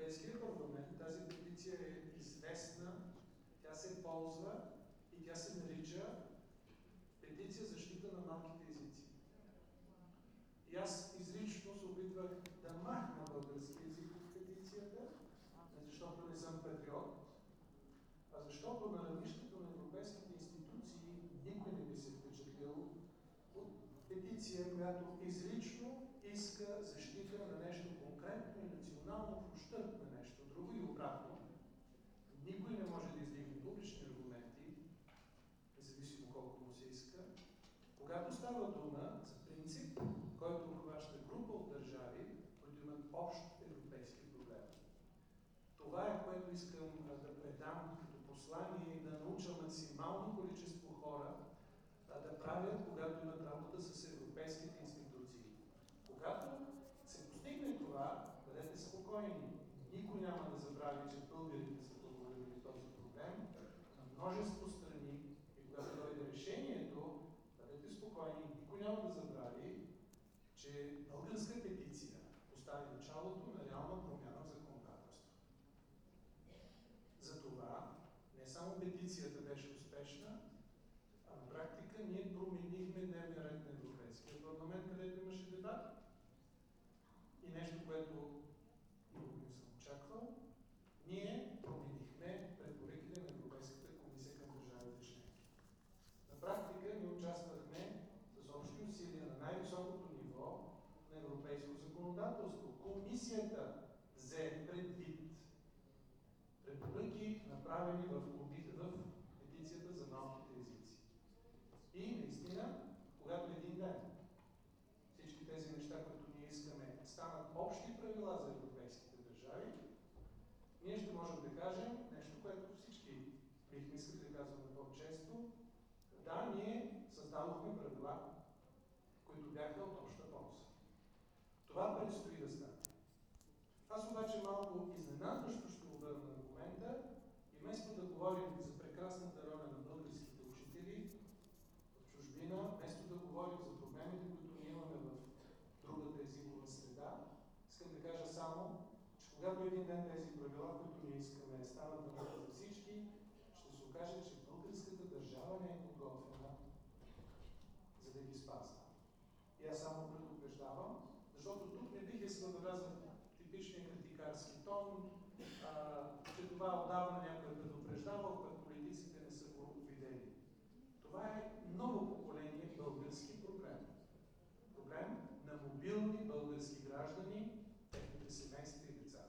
Европейския парламент. Тази петиция е известна, тя се ползва и тя се нарича петиция защита на малките езици. И аз изрично се опитвах да махна български език от петицията, не защото не съм патриот, а защото на равнището на европейските институции никой не би се впечатлил от петиция, която изрично иска защита на нещо конкретно и национално в ущърб на нещо друго и обратно. Никой не може да издигне публични аргументи, независимо колко му се иска, когато става дума за принцип, който обхваща група от държави, които имат общ европейски проблем. Това е, което искам да предам като послание и да науча максимално количество хора да правят, когато имат работа с европейските институции. Когато се постигне това, бъдете спокойни. Никой няма да забрави, че българите са проговорили този проблем на множество страни и когато дойде решението, бъдете спокойни. Никой няма да забрави, че българска петиция постави началото на реална промяна в законодателство. Затова не само петицията беше успешна, а на практика ние променихме дневния ред на Европейския парламент, където имаше дебат. И нещо, което никога не съм очаквал, ние променихме препоръките на Европейската комисия към държавите членки. На практика ние участвахме с общи усилия на най-високото ниво на европейско законодателство. Комисията взе предвид препоръки, направени в петицията за малките езици. И наистина, когато един ден всички тези неща, които ние искаме, станат общи правила за европейските държави, ние ще можем да кажем нещо, което всички бихме искали да казваме по-често. Да, ние създадохме правила, които бяха от обща полза. Това предстои да стане. Аз обаче малко изненадващо ще обърна аргумента и вместо да говорим за прекрасната роля на българските учители в чужбина, вместо да говорим за проблемите, които ние имаме в другата езикова среда, искам да кажа само, че когато един ден тези правила, които ние искаме, станат на работа за всички, ще се окаже, че българската държава не е подготвена за да ги спазва. И аз само предупреждавам, защото тук не бих искал да вляза типичния критикарски тон, че това отдавна някой е предупреждавал, пък политиците не са го видели. Това е ново поколение български проблем. Проблем на мобилни български граждани, техните семейства и деца.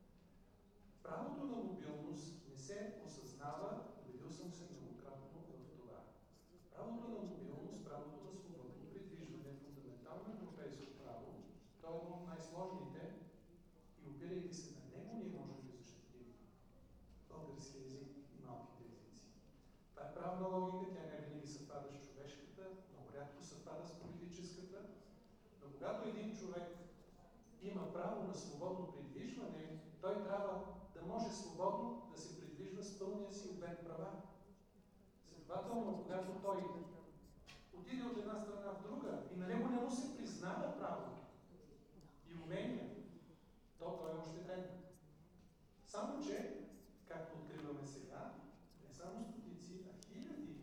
Правото на мобилност не се осъзнава, убедил съм се многократно в това. Правото на мобилност, правото на свободно придвижване е фундаментално европейско право. То е едно от най-сложните и опирайки се на него, ние можем да защитим българския език и малките езици. Това е правна логика, тя не винаги съвпада с човешката, много рядко съвпада с политическата, но когато един човек има право на свободно придвижване, той трябва да може свободно да се придвижва с пълния си обем права. Следователно, когато той отиде от една страна в друга и на него не му се признава право и умения, то той е ощетен. Само че, както откриваме сега, не само стотици, а хиляди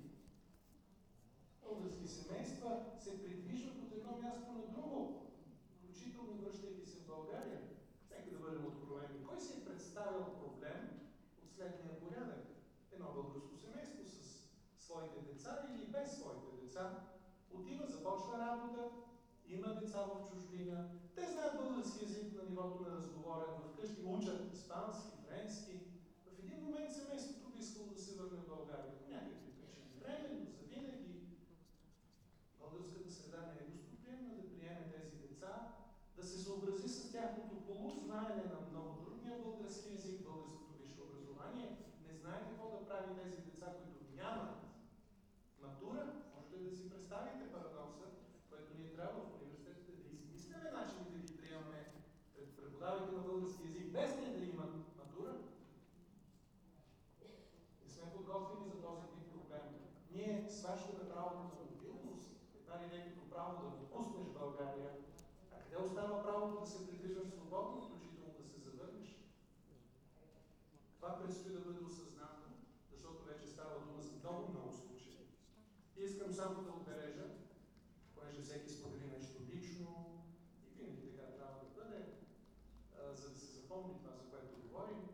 български семейства се придвижват от едно място на друго, включително връщайки се в България. Нека да бъдем откровени. Кой си е представил проблем от следния порядък? Едно българско семейство с своите деца или без своите деца отива, започва работа, има деца в чужбина, те знаят български език на нивото на разговорен, вкъщи учат испански, френски. В един момент семейството би искало да се върне в България. По някакви причини. Временно, завинаги. Българската среда не е гостоприемна да приеме тези деца, да се съобрази с тяхното полузнаене на много трудния български език, българското висше образование. Не знае какво да прави тези деца, които нямат матура. Можете да си представите парадокса, което ние трябва в университетите да измисляме начини да ги приемаме пред преподаването на български език, без ние да имат матура. Не сме подготвени за този тип проблем. Ние сващаме правото на мобилност, едва ли не като право да допуснеш България. А къде остава правото да се придвижваш свободно, включително да се завърнеш? Искам само да отбележа, понеже всеки сподели нещо лично и винаги така трябва да бъде, за да се запомни това, за което говорим.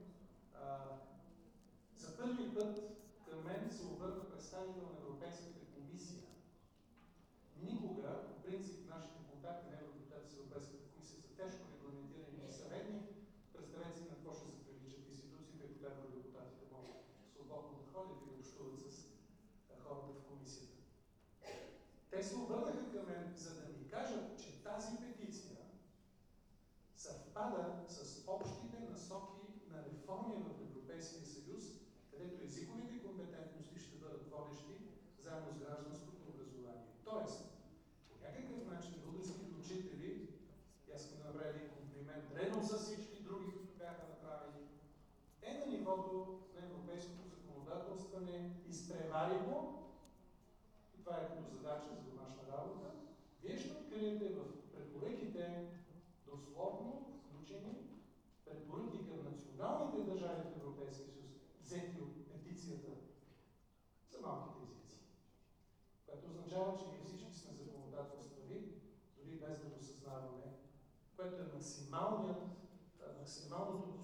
За първи път към мен се обърна представител на Европейската комисия. Никога, по принцип, нашите контакти на евродепутати с Европейската комисия са тежко регламентирани и съветни. Представете си на какво ще се приличат институциите, когато евродепутатите могат свободно да ходят и да общуват с хората в комисията. Те се обърнаха към мен, за да ми кажат, че тази петиция съвпада с общите насоки на реформи в Европейския съюз, където езиковите компетентности ще бъдат водещи заедно с гражданското образование. Тоест, по някакъв начин българските учители, аз искам да направя един комплимент, редом с всички други, които бяха направени, е на нивото на европейското законодателстване, изпревари го. Това е като задача за домашна работа. Вие ще откриете в препоръките дословно включени препоръки към националните държави в Европейския съюз, взети от петицията за малките езици. Което означава, че ние всички сме законодателствали, дори без да го съзнаваме, което е максималното